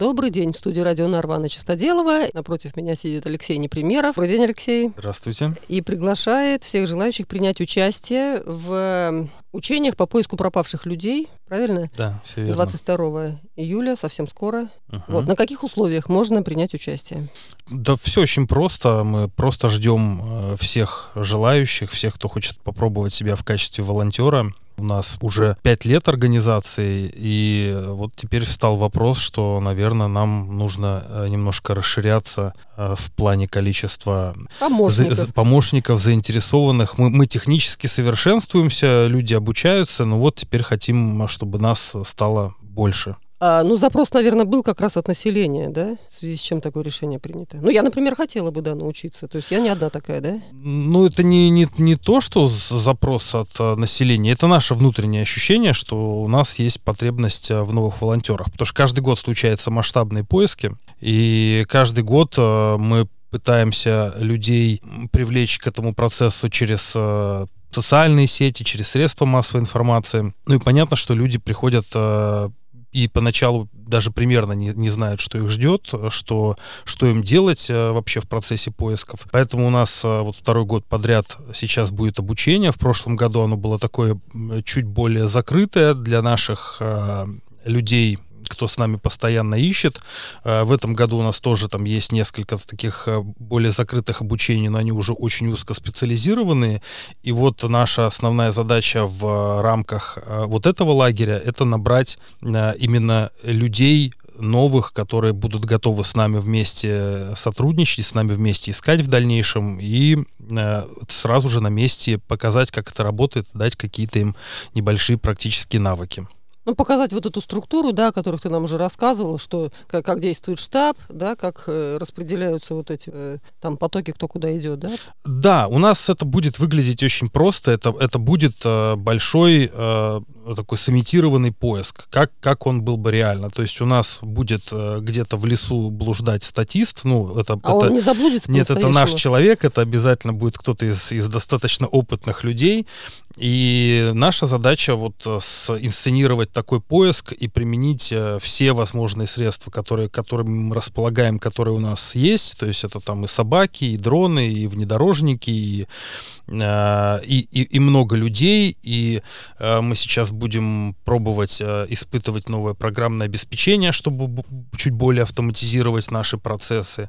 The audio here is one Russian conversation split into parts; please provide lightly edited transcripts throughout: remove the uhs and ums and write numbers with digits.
Добрый день. В студии радио Нарва Чистоделова. Напротив меня сидит Алексей Непримеров. Добрый день, Алексей. Здравствуйте. И приглашает всех желающих принять участие в учениях по поиску пропавших людей. Правильно? Да, все верно. 22 июля, совсем скоро. Угу. Вот. На каких условиях можно принять участие? Да все очень просто. Мы просто ждем всех желающих, всех, кто хочет попробовать себя в качестве волонтера. У нас уже 5 лет организации, и вот теперь встал вопрос, что, наверное, нам нужно немножко расширяться в плане количества помощников заинтересованных. Мы технически совершенствуемся, люди обучаются, но вот теперь хотим, чтобы нас стало больше. Запрос, наверное, был как раз от населения, да? В связи с чем такое решение принято? Я, например, хотела бы, научиться. То есть я не одна такая, да? Это не то, что запрос от населения. Это наше внутреннее ощущение, что у нас есть потребность в новых волонтерах. Потому что каждый год случаются масштабные поиски. И каждый год мы пытаемся людей привлечь к этому процессу через социальные сети, через средства массовой информации. И понятно, что люди приходят и поначалу даже примерно не знают, что их ждет, что им делать вообще в процессе поисков. Поэтому у нас вот второй год подряд сейчас будет обучение. В прошлом году оно было такое чуть более закрытое для наших людей, кто с нами постоянно ищет. В этом году у нас тоже там есть несколько таких более закрытых обучений, но они уже очень узкоспециализированные. И вот наша основная задача в рамках вот этого лагеря — это набрать именно людей новых, которые будут готовы с нами вместе сотрудничать, с нами вместе искать в дальнейшем и сразу же на месте показать, как это работает, дать какие-то им небольшие практические навыки. Показать вот эту структуру, да, о которой ты нам уже рассказывала, что как действует штаб, да, как распределяются вот эти там потоки, кто куда идет, да? Да, у нас это будет выглядеть очень просто. Это будет большой такой сымитированный поиск, как он был бы реально. То есть у нас будет где-то в лесу блуждать статист. Он не заблудится? Нет, это наш человек, это обязательно будет кто-то из достаточно опытных людей. И наша задача инсценировать такой поиск и применить все возможные средства, которыми мы располагаем, которые у нас есть. То есть это там и собаки, и дроны, и внедорожники, и много людей. И мы сейчас будем пробовать испытывать новое программное обеспечение, чтобы чуть более автоматизировать наши процессы.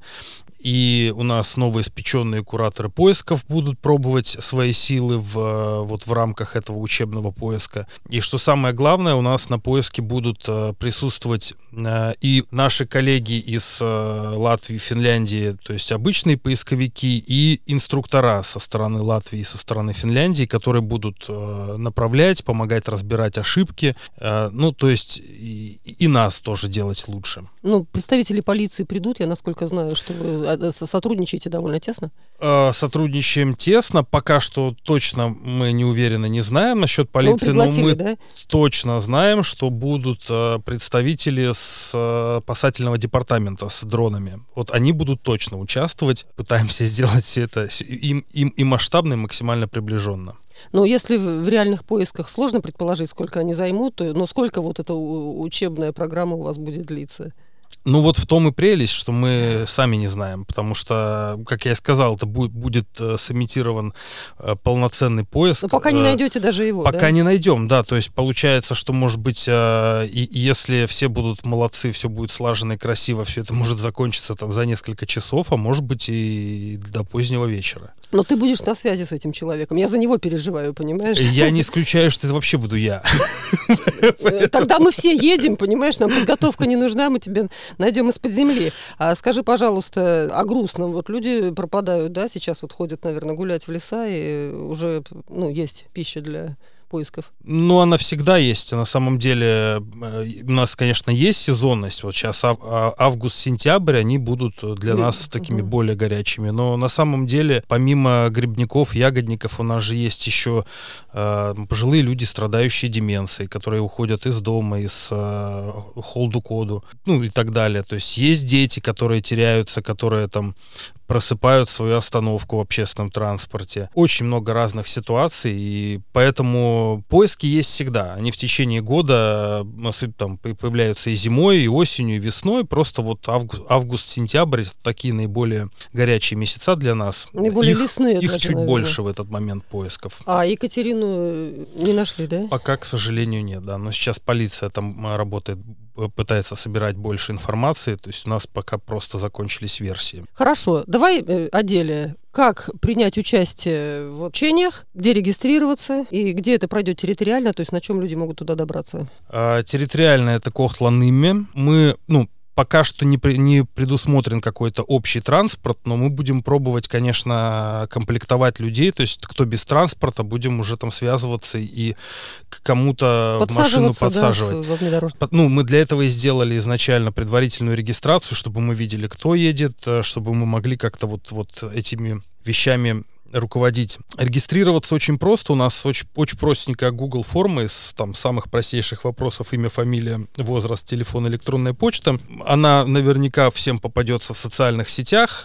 И у нас новоиспеченные кураторы поисков будут пробовать свои силы в рамках этого учебного поиска. И что самое главное, у нас на поиске будут присутствовать и наши коллеги из Латвии, Финляндии, то есть обычные поисковики, и инструктора со стороны Латвии и со стороны Финляндии, которые будут направлять, помогать разбирать ошибки, то есть и нас тоже делать лучше. Представители полиции придут, я насколько знаю, что вы сотрудничаете довольно тесно? Сотрудничаем тесно. Пока что точно мы не уверены, не знаем насчет полиции, но мы точно знаем, что будут представители с спасательного департамента с дронами. Вот они будут точно участвовать. Пытаемся сделать все это и масштабно, и максимально приближенно. Если в реальных поисках сложно предположить, сколько они займут, то сколько вот эта учебная программа у вас будет длиться? В том и прелесть, что мы сами не знаем, потому что, как я и сказал, это будет сымитирован полноценный поиск. Но пока не найдете даже его, Пока не найдем, да, то есть получается, что, может быть, если все будут молодцы, все будет слаженно и красиво, все это может закончиться там за несколько часов, а может быть и до позднего вечера. Но ты будешь на связи с этим человеком, я за него переживаю, понимаешь? Я не исключаю, что это вообще буду я. Тогда мы все едем, понимаешь, нам подготовка не нужна, мы тебе найдем из-под земли. А скажи, пожалуйста, о грустном. Люди пропадают, да, сейчас ходят, наверное, гулять в леса, и уже, есть пища для поисков. Она всегда есть. На самом деле у нас, конечно, есть сезонность. Вот сейчас август-сентябрь, они будут для нас такими более горячими. Но на самом деле, помимо грибников, ягодников, у нас же есть еще пожилые люди, страдающие деменцией, которые уходят из дома, из холду-коду, и так далее. То есть есть дети, которые теряются, которые там просыпают свою остановку в общественном транспорте. Очень много разных ситуаций, и поэтому поиски есть всегда. Они в течение года там появляются и зимой, и осенью, и весной. Просто вот август-сентябрь — такие наиболее горячие месяца для нас. Наиболее лесные. Их даже, чуть наверное. больше в этот момент поисков. А Екатерину не нашли, да? Пока, к сожалению, нет, да. Но сейчас полиция там работает, пытается собирать больше информации, то есть у нас пока просто закончились версии. Хорошо, давай о деле. Как принять участие в учениях, где регистрироваться и где это пройдет территориально, то есть на чем люди могут туда добраться? Территориально это Кохтла-Нимме. Мы, пока что не предусмотрен какой-то общий транспорт, но мы будем пробовать, конечно, комплектовать людей, то есть кто без транспорта, будем уже там связываться и к кому-то в машину подсаживать. Да, во внедорожник. Мы для этого и сделали изначально предварительную регистрацию, чтобы мы видели, кто едет, чтобы мы могли как-то вот этими вещами руководить. Регистрироваться очень просто. У нас очень простенькая Google форма из самых простейших вопросов: имя, фамилия, возраст, телефон, электронная почта. Она наверняка всем попадется в социальных сетях.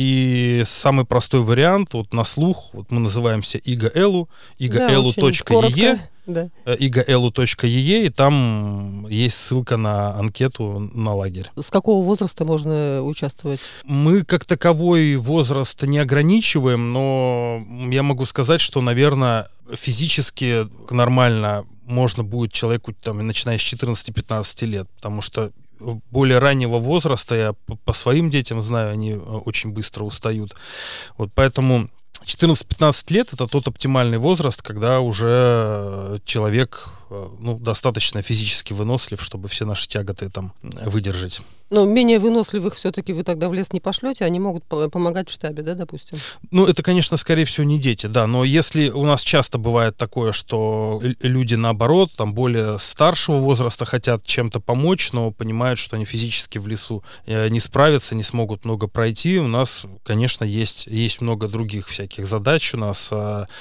И самый простой вариант, вот на слух, вот мы называемся Ига-Элу, igaelu.ee. Да. igaelu.ee, и там есть ссылка на анкету на лагерь. С какого возраста можно участвовать? Мы как таковой возраст не ограничиваем, но я могу сказать, что, наверное, физически нормально можно будет человеку, начиная с 14-15 лет, потому что более раннего возраста, я по своим детям знаю, они очень быстро устают. Вот поэтому 14-15 лет — это тот оптимальный возраст, когда уже человек достаточно физически вынослив, чтобы все наши тяготы там выдержать. Но менее выносливых все-таки вы тогда в лес не пошлете, они могут помогать в штабе, да, допустим? Это, конечно, скорее всего, не дети, да, но если у нас часто бывает такое, что люди, наоборот, там более старшего возраста хотят чем-то помочь, но понимают, что они физически в лесу не справятся, не смогут много пройти, у нас, конечно, есть много других всяких задач, у нас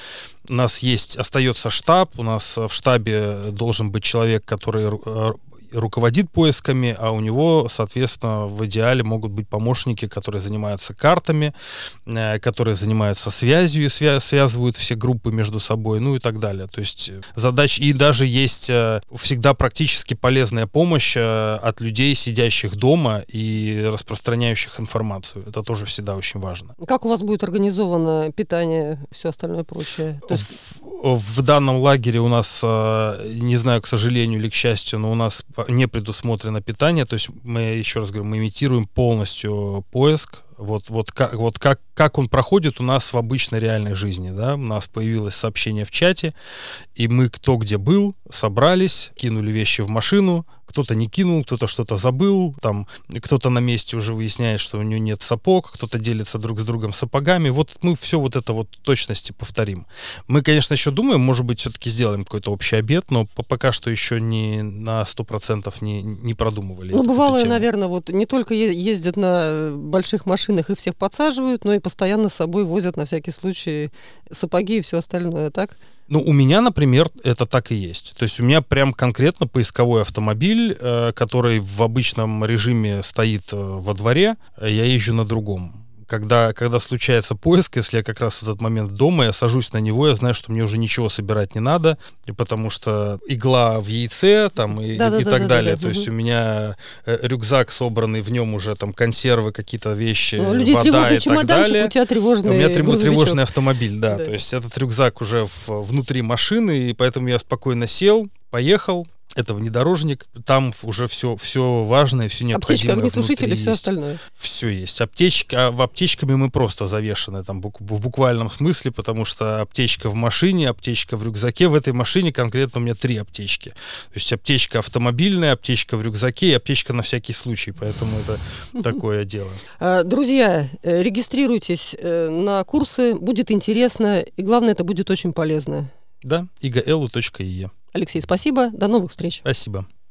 остается штаб, у нас в штабе должен быть человек, который руководит поисками, а у него, соответственно, в идеале могут быть помощники, которые занимаются картами, которые занимаются связью, связывают все группы между собой, и так далее. То есть задач, и даже есть всегда практически полезная помощь от людей, сидящих дома и распространяющих информацию. Это тоже всегда очень важно. Как у вас будет организовано питание, все остальное прочее? В данном лагере у нас, не знаю, к сожалению или к счастью, но у нас не предусмотрено питание, то есть мы, еще раз говорю, мы имитируем полностью поиск. Как он проходит у нас в обычной реальной жизни, да? У нас появилось сообщение в чате, и мы кто где был, собрались, кинули вещи в машину, кто-то не кинул, кто-то что-то забыл, там кто-то на месте уже выясняет, что у него нет сапог, кто-то делится друг с другом сапогами. Вот мы все это в точности повторим. Мы, конечно, еще думаем, может быть, все-таки сделаем какой-то общий обед, но пока что еще не на 100% не продумывали. Бывало, наверное, не только ездят на больших машинах и всех подсаживают, но и постоянно с собой возят на всякий случай сапоги и все остальное, так? У меня, например, это так и есть. То есть у меня прям конкретно поисковой автомобиль, который в обычном режиме стоит во дворе, я езжу на другом. Когда случается поиск, если я как раз в этот момент дома, я сажусь на него, я знаю, что мне уже ничего собирать не надо, потому что игла в яйце и так далее. То есть у меня рюкзак собранный, в нем уже консервы, какие-то вещи, вода и так далее. У тебя тревожный грузовичок. У меня тревожный автомобиль, да. То есть этот рюкзак уже внутри машины, и поэтому я спокойно сел, поехал. Это внедорожник, там уже все важное, все необходимое. Аптечка, огнетушитель и все остальное. Все есть. Аптечками мы просто завешаны там в буквальном смысле, потому что аптечка в машине, аптечка в рюкзаке. В этой машине конкретно у меня 3 аптечки. То есть аптечка автомобильная, аптечка в рюкзаке и аптечка на всякий случай. Поэтому это такое дело. Друзья, регистрируйтесь на курсы, будет интересно, и главное, это будет очень полезно. Да, igaelu.ee. Алексей, спасибо. До новых встреч. Спасибо.